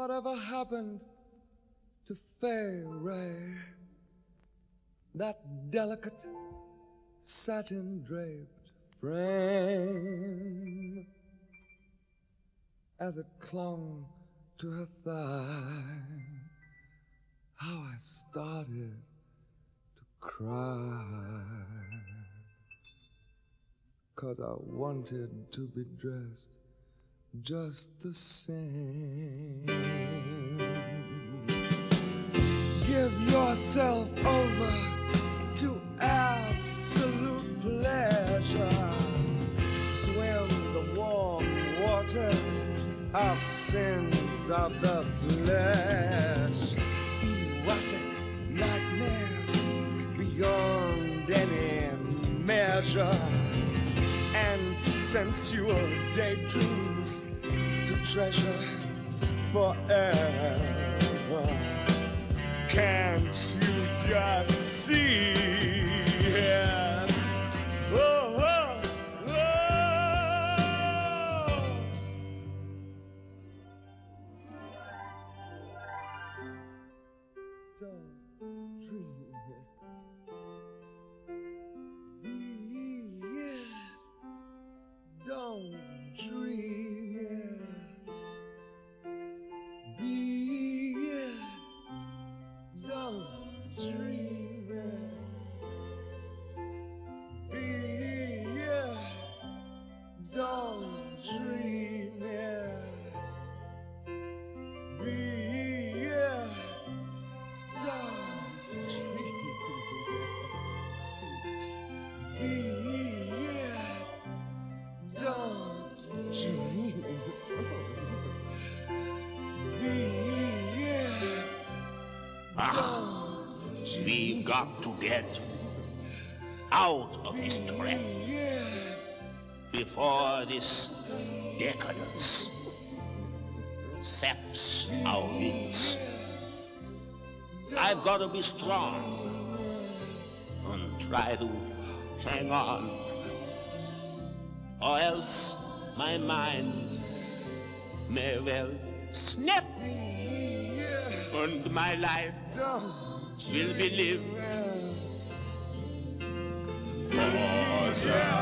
Whatever happened to Fairy, that delicate satin draped frame, as it clung to her thigh, how I started to cry, 'cause I wanted to be dressed just the same. Give yourself over to absolute pleasure. Swim the warm waters of sins of the flesh. Erotic nightmares beyond any measure. And sensual daydreams to treasure forever. Can't you just see? Oh, oh, oh. Don't dream it. Be it. Don't dream it. Be it. Don't dream it. Be it. Don't dream it. Be it. Don't dream it. Be it. Don't dream it. Be it. We've got to get out of this trap before this decadence saps our wings. I've got to be strong and try to hang on, or else my mind may well snap and my life will be lived.